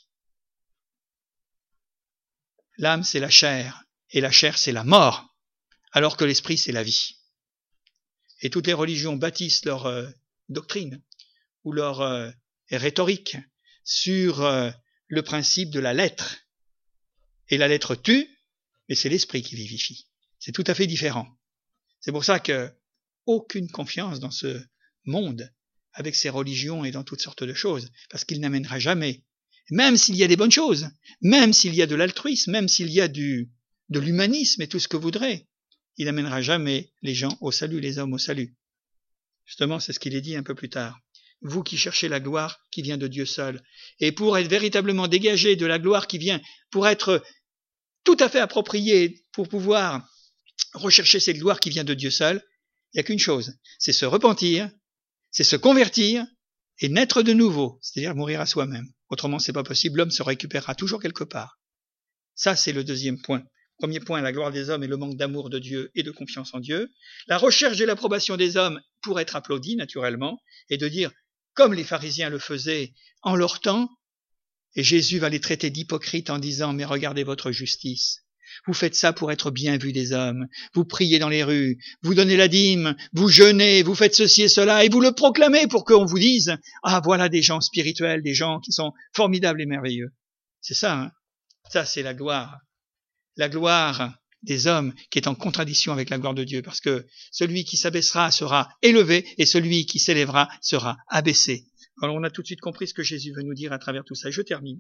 L'âme, c'est la chair, et la chair, c'est la mort, alors que l'esprit, c'est la vie. Et toutes les religions bâtissent leur euh, doctrine, ou leur euh, rhétorique, sur euh, le principe de la lettre. Et la lettre tue, mais c'est l'esprit qui vivifie. C'est tout à fait différent. C'est pour ça que aucune confiance dans ce monde, avec ses religions et dans toutes sortes de choses, parce qu'il n'amènera jamais, même s'il y a des bonnes choses, même s'il y a de l'altruisme, même s'il y a du, de l'humanisme et tout ce que vous voudrez, il n'amènera jamais les gens au salut, les hommes au salut. Justement, c'est ce qu'il est dit un peu plus tard. Vous qui cherchez la gloire qui vient de Dieu seul. Et pour être véritablement dégagé de la gloire qui vient, pour être tout à fait approprié, pour pouvoir rechercher cette gloire qui vient de Dieu seul, il n'y a qu'une chose, c'est se repentir, c'est se convertir et naître de nouveau, c'est-à-dire mourir à soi-même. Autrement, c'est pas possible, l'homme se récupérera toujours quelque part. Ça, c'est le deuxième point. Premier point, la gloire des hommes et le manque d'amour de Dieu et de confiance en Dieu. La recherche de l'approbation des hommes pour être applaudi, naturellement, et de dire, comme les pharisiens le faisaient en leur temps, et Jésus va les traiter d'hypocrites en disant, mais regardez votre justice. Vous faites ça pour être bien vu des hommes. Vous priez dans les rues, vous donnez la dîme, vous jeûnez, vous faites ceci et cela, et vous le proclamez pour qu'on vous dise, ah, voilà des gens spirituels, des gens qui sont formidables et merveilleux. C'est ça, hein. Ça, c'est la gloire. La gloire des hommes qui est en contradiction avec la gloire de Dieu, parce que celui qui s'abaissera sera élevé et celui qui s'élèvera sera abaissé. Alors on a tout de suite compris ce que Jésus veut nous dire à travers tout ça. Je termine.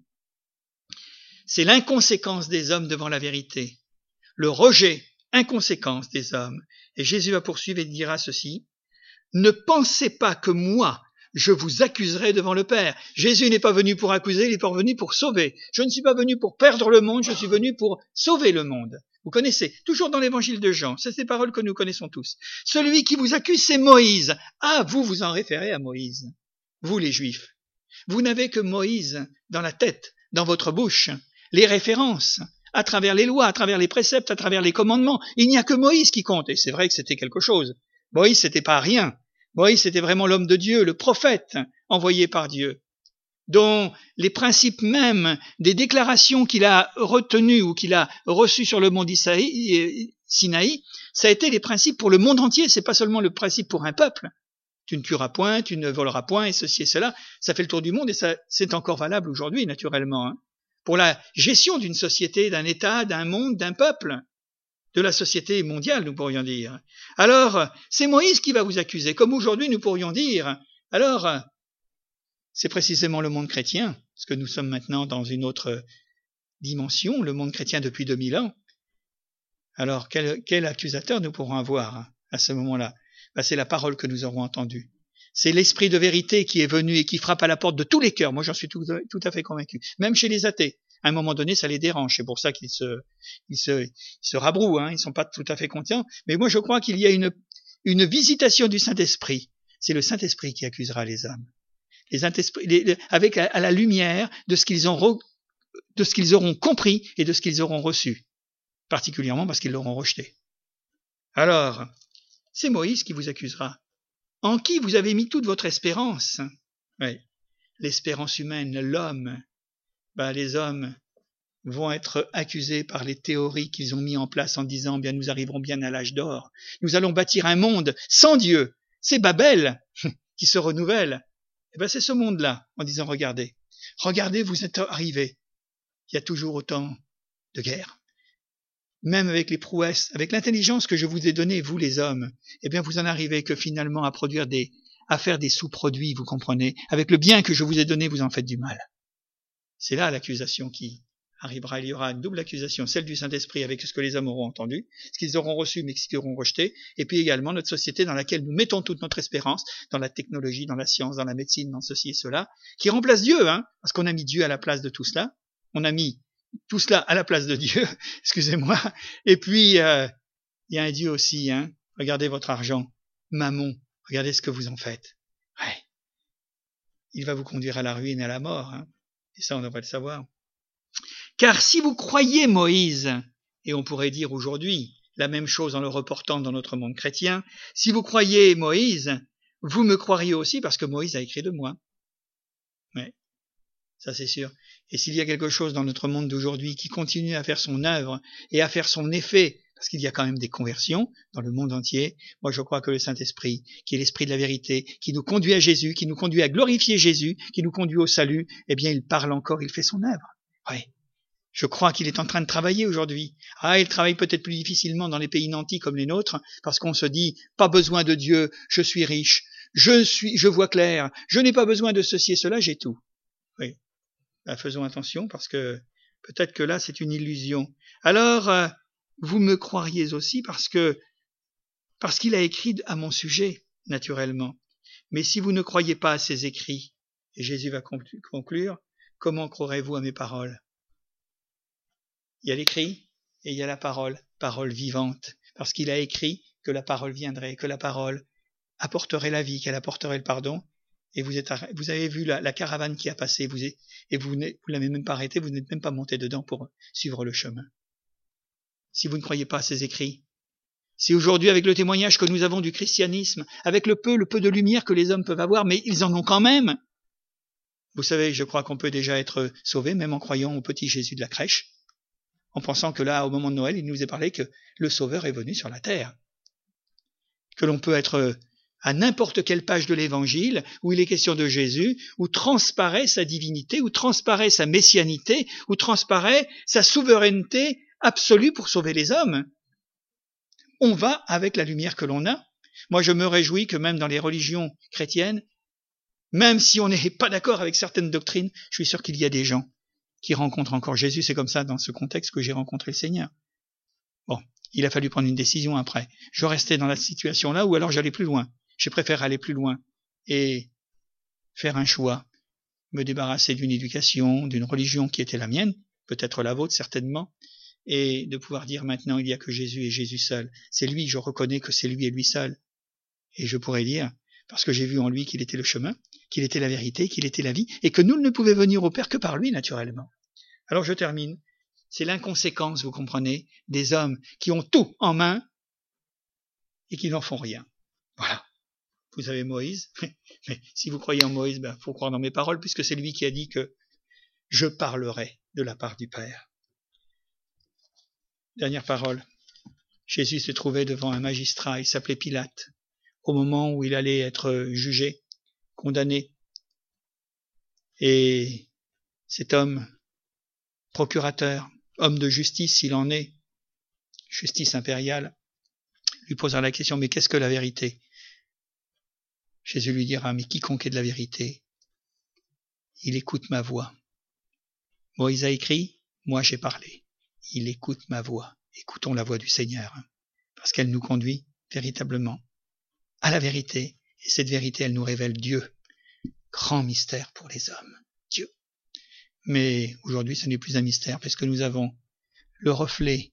C'est l'inconséquence des hommes devant la vérité, le rejet, inconséquence des hommes. Et Jésus va poursuivre et dira ceci, « Ne pensez pas que moi, je vous accuserai devant le Père. » Jésus n'est pas venu pour accuser, il est pas venu pour sauver. Je ne suis pas venu pour perdre le monde, je suis venu pour sauver le monde. Vous connaissez, toujours dans l'évangile de Jean, c'est ces paroles que nous connaissons tous. Celui qui vous accuse, c'est Moïse. Ah, vous vous en référez à Moïse, vous les Juifs. Vous n'avez que Moïse dans la tête, dans votre bouche, les références, à travers les lois, à travers les préceptes, à travers les commandements. Il n'y a que Moïse qui compte, et c'est vrai que c'était quelque chose. Moïse, c'était pas rien. Moïse, c'était vraiment l'homme de Dieu, le prophète envoyé par Dieu, dont les principes même des déclarations qu'il a retenues ou qu'il a reçues sur le mont Sinaï, ça a été les principes pour le monde entier, c'est pas seulement le principe pour un peuple. Tu ne tueras point, tu ne voleras point, et ceci et cela, ça fait le tour du monde et ça, c'est encore valable aujourd'hui, naturellement, hein, pour la gestion d'une société, d'un État, d'un monde, d'un peuple, de la société mondiale, nous pourrions dire. Alors, c'est Moïse qui va vous accuser, comme aujourd'hui nous pourrions dire. Alors, c'est précisément le monde chrétien, parce que nous sommes maintenant dans une autre dimension, le monde chrétien depuis deux mille ans. Alors, quel, quel accusateur nous pourrons avoir à ce moment-là? Ben, c'est la parole que nous aurons entendue. C'est l'esprit de vérité qui est venu et qui frappe à la porte de tous les cœurs. Moi, j'en suis tout, tout à fait convaincu. Même chez les athées. À un moment donné, ça les dérange. C'est pour ça qu'ils se, ils se, ils se rabrouent, hein. Ils sont pas tout à fait conscients. Mais moi, je crois qu'il y a une, une visitation du Saint-Esprit. C'est le Saint-Esprit qui accusera les hommes. Les les, les, avec à, à la lumière de ce qu'ils ont, re, de ce qu'ils auront compris et de ce qu'ils auront reçu. Particulièrement parce qu'ils l'auront rejeté. Alors, c'est Moïse qui vous accusera. En qui vous avez mis toute votre espérance? Oui, l'espérance humaine, l'homme. Ben, les hommes vont être accusés par les théories qu'ils ont mis en place en disant, bien, nous arriverons bien à l'âge d'or. Nous allons bâtir un monde sans Dieu. C'est Babel qui se renouvelle. Et ben, c'est ce monde-là, en disant, regardez, regardez, vous êtes arrivés. Il y a toujours autant de guerres. Même avec les prouesses, avec l'intelligence que je vous ai donnée, vous les hommes, eh bien, vous en arrivez que finalement à produire des, à faire des sous-produits, vous comprenez. Avec le bien que je vous ai donné, vous en faites du mal. C'est là l'accusation qui arrivera. Il y aura une double accusation, celle du Saint-Esprit avec ce que les hommes auront entendu, ce qu'ils auront reçu mais ce qu'ils auront rejeté, et puis également notre société dans laquelle nous mettons toute notre espérance, dans la technologie, dans la science, dans la médecine, dans ceci et cela, qui remplace Dieu, hein, parce qu'on a mis Dieu à la place de tout cela. On a mis tout cela à la place de Dieu, excusez-moi. Et puis, euh, il y a un Dieu aussi, hein. Regardez votre argent, Mammon, regardez ce que vous en faites. Ouais. Il va vous conduire à la ruine et à la mort, hein. Et ça, on devrait le savoir. Car si vous croyez Moïse, et on pourrait dire aujourd'hui la même chose en le reportant dans notre monde chrétien, si vous croyez Moïse, vous me croiriez aussi parce que Moïse a écrit de moi. Ouais. Ça, c'est sûr. Et s'il y a quelque chose dans notre monde d'aujourd'hui qui continue à faire son œuvre et à faire son effet, parce qu'il y a quand même des conversions dans le monde entier, moi je crois que le Saint-Esprit, qui est l'Esprit de la vérité, qui nous conduit à Jésus, qui nous conduit à glorifier Jésus, qui nous conduit au salut, eh bien il parle encore, il fait son œuvre. Oui. Je crois qu'il est en train de travailler aujourd'hui. Ah, il travaille peut-être plus difficilement dans les pays nantis comme les nôtres, parce qu'on se dit, pas besoin de Dieu, je suis riche, je suis, je vois clair, je n'ai pas besoin de ceci et cela, j'ai tout. Oui. Ben, faisons attention parce que peut-être que là c'est une illusion. Alors euh, vous me croiriez aussi parce que parce qu'il a écrit à mon sujet. naturellement. Mais si vous ne croyez pas à ces écrits, et Jésus va conclure, comment croirez-vous à mes paroles? Il y a l'écrit et il y a la parole, parole vivante, parce qu'il a écrit que la parole viendrait, que la parole apporterait la vie, qu'elle apporterait le pardon. Et vous, êtes, vous avez vu la, la caravane qui a passé, vous êtes, et vous ne vous l'avez même pas arrêté, vous n'êtes même pas monté dedans pour suivre le chemin. Si vous ne croyez pas à ces écrits, si aujourd'hui, avec le témoignage que nous avons du christianisme, avec le peu, le peu de lumière que les hommes peuvent avoir, mais ils en ont quand même. Vous savez, je crois qu'on peut déjà être sauvé, même en croyant au petit Jésus de la crèche, en pensant que là, au moment de Noël, il nous est parlé que le Sauveur est venu sur la terre. Que l'on peut être à n'importe quelle page de l'Évangile où il est question de Jésus, où transparaît sa divinité, où transparaît sa messianité, où transparaît sa souveraineté absolue pour sauver les hommes. On va avec la lumière que l'on a. Moi, je me réjouis que même dans les religions chrétiennes, même si on n'est pas d'accord avec certaines doctrines, je suis sûr qu'il y a des gens qui rencontrent encore Jésus. C'est comme ça, dans ce contexte, que j'ai rencontré le Seigneur. Bon, il a fallu prendre une décision après. Je restais dans la situation là, ou alors j'allais plus loin. Je préfère aller plus loin et faire un choix, me débarrasser d'une éducation, d'une religion qui était la mienne, peut-être la vôtre certainement, et de pouvoir dire maintenant il n'y a que Jésus et Jésus seul. C'est lui, je reconnais que c'est lui et lui seul. Et je pourrais dire, parce que j'ai vu en lui qu'il était le chemin, qu'il était la vérité, qu'il était la vie, et que nul ne pouvait venir au Père que par lui, naturellement. Alors je termine. C'est l'inconséquence, vous comprenez, des hommes qui ont tout en main et qui n'en font rien. Voilà. Vous avez Moïse, mais si vous croyez en Moïse, ben, faut croire dans mes paroles, puisque c'est lui qui a dit que je parlerai de la part du Père. Dernière parole. Jésus se trouvait devant un magistrat, il s'appelait Pilate, au moment où il allait être jugé, condamné. Et cet homme, procurateur, homme de justice, s'il en est, justice impériale, lui posera la question, mais qu'est-ce que la vérité? Jésus lui dira, mais quiconque est de la vérité, il écoute ma voix. Moïse a écrit, moi j'ai parlé. Il écoute ma voix. Écoutons la voix du Seigneur, parce qu'elle nous conduit véritablement à la vérité. Et cette vérité, elle nous révèle Dieu. Grand mystère pour les hommes, Dieu. Mais aujourd'hui, ce n'est plus un mystère, parce que nous avons le reflet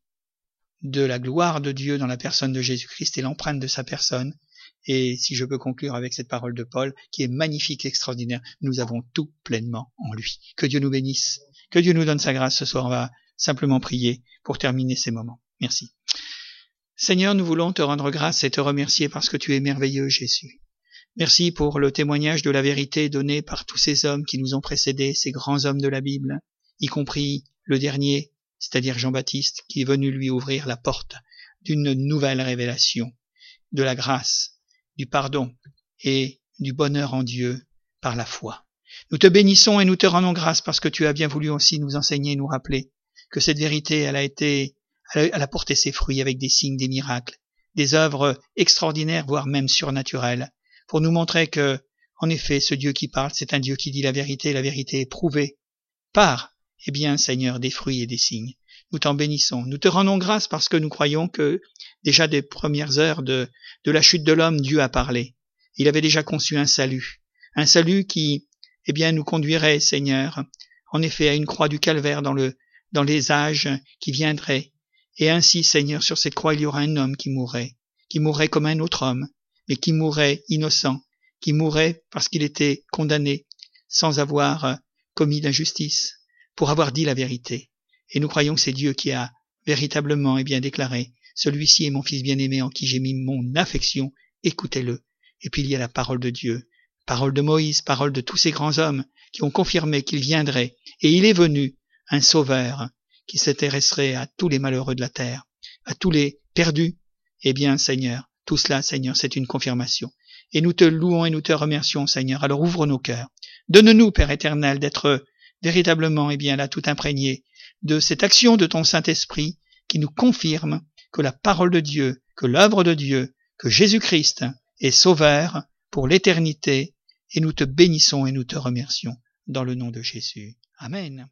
de la gloire de Dieu dans la personne de Jésus-Christ et l'empreinte de sa personne. Et si je peux conclure avec cette parole de Paul, qui est magnifique, extraordinaire, nous avons tout pleinement en lui. Que Dieu nous bénisse, que Dieu nous donne sa grâce ce soir. On va simplement prier pour terminer ces moments. Merci. Seigneur, nous voulons te rendre grâce et te remercier parce que tu es merveilleux, Jésus. Merci pour le témoignage de la vérité donné par tous ces hommes qui nous ont précédés, ces grands hommes de la Bible, y compris le dernier, c'est-à-dire Jean-Baptiste, qui est venu lui ouvrir la porte d'une nouvelle révélation, de la grâce, du pardon et du bonheur en Dieu par la foi. Nous te bénissons et nous te rendons grâce parce que tu as bien voulu aussi nous enseigner et nous rappeler que cette vérité, elle a été, elle a porté ses fruits avec des signes, des miracles, des œuvres extraordinaires, voire même surnaturelles, pour nous montrer que, en effet, ce Dieu qui parle, c'est un Dieu qui dit la vérité, la vérité est prouvée par, eh bien, Seigneur, des fruits et des signes. Nous t'en bénissons. Nous te rendons grâce parce que nous croyons que, déjà des premières heures de, de la chute de l'homme, Dieu a parlé. Il avait déjà conçu un salut. Un salut qui, eh bien, nous conduirait, Seigneur, en effet, à une croix du calvaire dans le, dans les âges qui viendraient. Et ainsi, Seigneur, sur cette croix, il y aura un homme qui mourrait, qui mourrait comme un autre homme, mais qui mourrait innocent, qui mourrait parce qu'il était condamné, sans avoir commis d'injustice, pour avoir dit la vérité. Et nous croyons que c'est Dieu qui a véritablement et bien déclaré, celui-ci est mon fils bien-aimé en qui j'ai mis mon affection, écoutez-le. Et puis il y a la parole de Dieu, parole de Moïse, parole de tous ces grands hommes qui ont confirmé qu'il viendrait. Et il est venu, un sauveur, qui s'intéresserait à tous les malheureux de la terre, à tous les perdus. Eh bien, Seigneur, tout cela, Seigneur, c'est une confirmation. Et nous te louons et nous te remercions, Seigneur. Alors ouvre nos cœurs. Donne-nous, Père éternel, d'être véritablement, eh bien, là, tout imprégné de cette action de ton Saint-Esprit qui nous confirme que la parole de Dieu, que l'œuvre de Dieu, que Jésus-Christ est sauveur pour l'éternité. Et nous te bénissons et nous te remercions dans le nom de Jésus. Amen.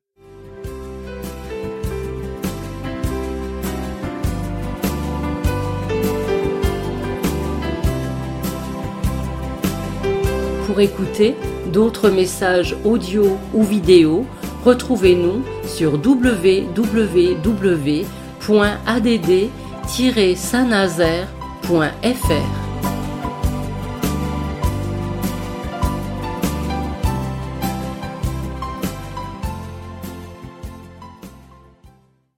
Pour écouter d'autres messages audio ou vidéo, retrouvez-nous sur w w w point a d d tiret saint nazaire point f r.